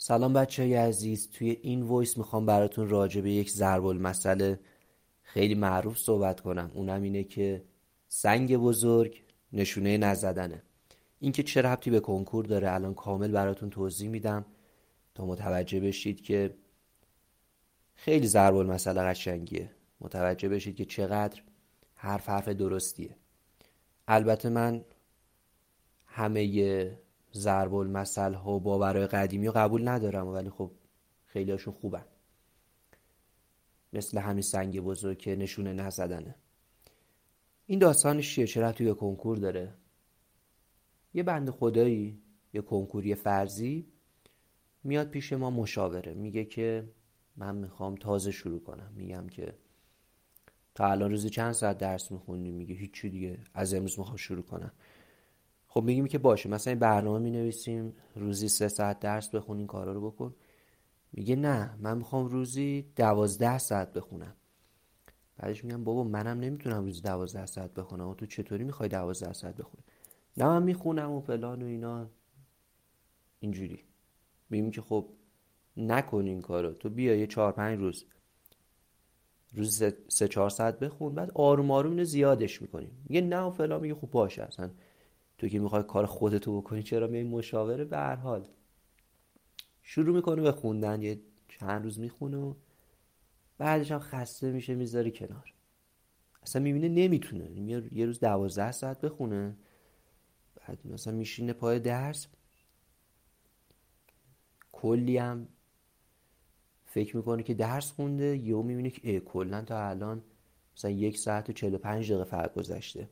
سلام بچه‌های عزیز. توی این وایس میخوام براتون راجع به یک ضرب المثل خیلی معروف صحبت کنم. اونم اینه که سنگ بزرگ نشونه نزدنه. این که چه ربطی به کنکور داره الان کامل براتون توضیح میدم تا متوجه بشید که خیلی ضرب المثل قشنگیه. متوجه بشید که چقدر حرف درستیه. البته من همه ضرب المثل ها و باورهای قدیمی رو قبول ندارم، ولی خب خیلی هاشون خوبن. مثل همین سنگ بزرگ که نشونه نزدنه. این داستانش چیه؟ چرا توی کنکور داره؟ یه بنده خدایی، یه کنکوری فرضی میاد پیش ما مشاوره، میگه که من میخوام تازه شروع کنم. میگم که تا الان روزی چند ساعت درس میخوندی؟ میگه هیچی دیگه، از امروز میخوام شروع کنم. خب میگیم که باشه، مثلا این برنامه مینویسیم روزی 3 ساعت درس بخون، این کارا رو بکن. میگه نه، من میخوام روزی 12 ساعت بخونم. بعدش میگم بابا منم نمیتونم روزی 12 ساعت بخونم و تو چطوری میخوای 12 ساعت بخونی؟ نه من میخونم و فلان و اینا. اینجوری میگیم که خب نکن این کارو، تو بیا یه 4-5 روز 3-4 ساعت بخون، بعد آروم آروم اینو زیادش میکنیم. میگه نه و فلان. میگه خب باشه، اصلا تو که میخوای کار خودتو بکنی چرا میای مشاوره؟ به هر حال شروع میکنه به خوندن، یه چند روز میخونه و بعدش هم خسته میشه میذاره کنار. اصلا میبینه نمیتونه. یه روز 12 ساعت بخونه، بعد مثلا میشینه پای درس، کلی هم فکر میکنه که درس خونده، یهو میبینه که کلا تا الان مثلا 1 ساعت و 45 دقیقه فرق گذشته.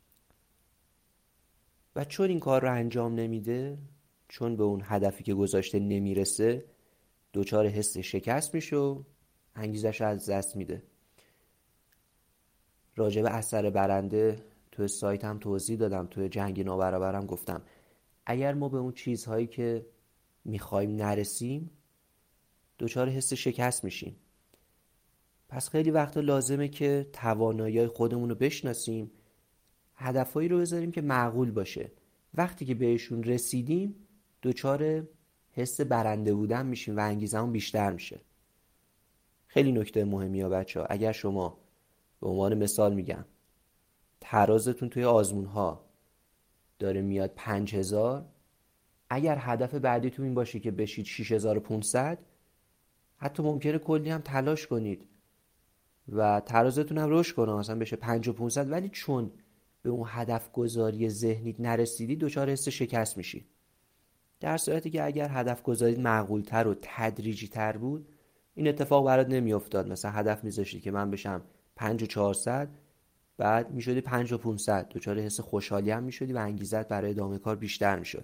و چون این کار رو انجام نمیده، چون به اون هدفی که گذاشته نمیرسه، دچار حس شکست میشه و انگیزش رو از دست میده. راجع به اثر برنده توی سایت هم توضیح دادم، توی جنگ نابرابرم گفتم اگر ما به اون چیزهایی که میخوایم نرسیم، دچار حس شکست میشیم. پس خیلی وقتا لازمه که توانایی خودمون رو بشناسیم، هدفهایی رو بذاریم که معقول باشه. وقتی که بهشون رسیدیم دچار حس برنده بودن میشیم و انگیزمون بیشتر میشه. خیلی نکته مهمی ها بچه ها. اگر شما به عنوان مثال میگم ترازتون توی آزمون ها داره میاد 5000، اگر هدف بعدیتون این باشه که بشید 6500، حتی ممکنه کلی هم تلاش کنید و ترازتون هم رشد کنه، مثلا بشه 5500، ولی چون به اون هدف گذاری ذهنیت نرسیدی دچار حس شکست میشی. در صورتی که اگر هدف گذاریت معقولتر و تدریجی تر بود، این اتفاق برات نمیافتاد. مثلا هدف میذاشتی که من بشم 5400، بعد میشدی 5500، دچار حس خوشحالی هم میشدی و انگیزت برای ادامه کار بیشتر میشد.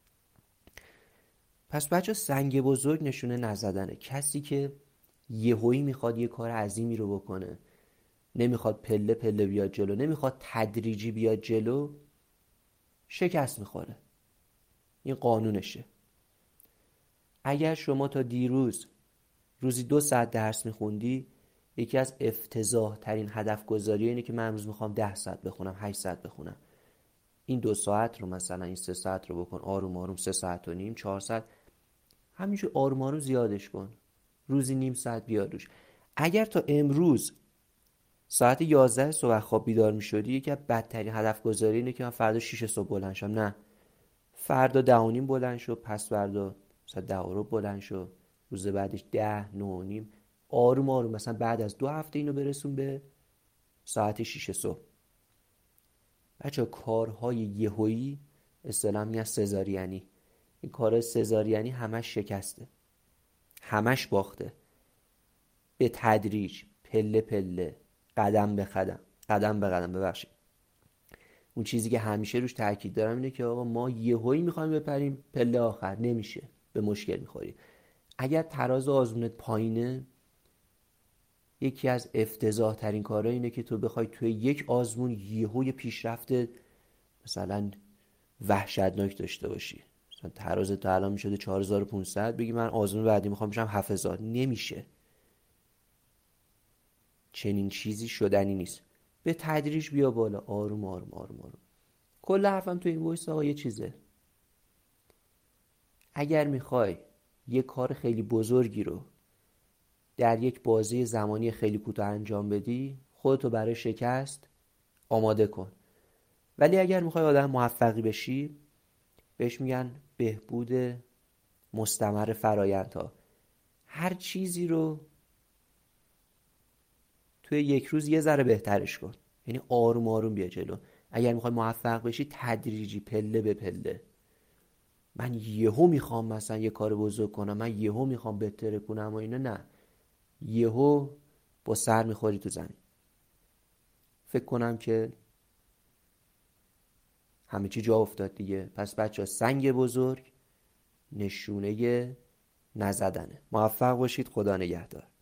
پس بچه سنگ بزرگ نشونه نزدنه. کسی که یهویی میخواد یه کار عظیمی رو بکنه، نمیخواد پله پله بیاد جلو، نمیخواد تدریجی بیاد جلو، شکست میخوره. این قانونشه. اگر شما تا دیروز روزی 2 ساعت درس میخوندی، یکی از افتضاح ترین هدف گذاری اینه که من امروز میخوام 10 ساعت بخونم، 8 ساعت بخونم. این 2 ساعت رو مثلا این 3 ساعت رو بکن آروم آروم، 3 ساعت و نیم، 4 ساعت، همینجور آروم آروم زیادش کن. روزی نیم ساعت بیار روش. اگر تا امروز ساعت 11 صبح خواب بیدار میشدی، یکی از بدترین هدف گذاری اینه که من فردا 6 صبح بلند شم. نه، فردا 10 و نیم بلند شو، پس فردا مثلا 10 و ربع بلند شو، روز بعدش 10، 9 و نیم، آروم آروم مثلا بعد از 2 هفته اینو برسون به ساعت 6 صبح. بچه کارهای یهویی اصطلاحاً میگن سزارینی. این کارهای سزارینی همش شکسته، همش باخته. به تدریج، پله پله، قدم به قدم، قدم به قدم. ببخشید، اون چیزی که همیشه روش تاکید دارم اینه که آقا ما یهویی میخوایم بپریم پله آخر، نمیشه، به مشکل میخوری. اگر تراز آزمونت پایینه، یکی از افتضاح ترین کارها اینه که تو بخوای توی یک آزمون یهوی پیشرفت مثلا وحشتناک داشته باشی. مثلا تراز تا الان میشده 4500، بگی من آزمون بعدی میخوام بشم 7000. نمیشه، چنین چیزی شدنی نیست. به تدریج بیا بالا، آروم آروم آروم آروم. کل حرفم تو این وایس آقا یه چیزه. اگر میخوای یه کار خیلی بزرگی رو در یک بازه زمانی خیلی کوتاه انجام بدی، خودتو برای شکست آماده کن. ولی اگر میخوای آدم موفقی بشی، بهش میگن بهبود مستمر فرایندها. هر چیزی رو توی یک روز یه ذره بهترش کن، یعنی آروم آروم بیا جلو. اگر میخوای موفق بشی تدریجی، پله به پله. من یهو میخوام مثلا یه کار بزرگ کنم، من یهو میخوام بهتر کنم و اینا، نه. یهو با سر میخوری تو زمین. فکر کنم که همه چی جا افتاد دیگه. پس بچه ها، سنگ بزرگ نشونه نزدنه. موفق باشید. خدا نگهدار.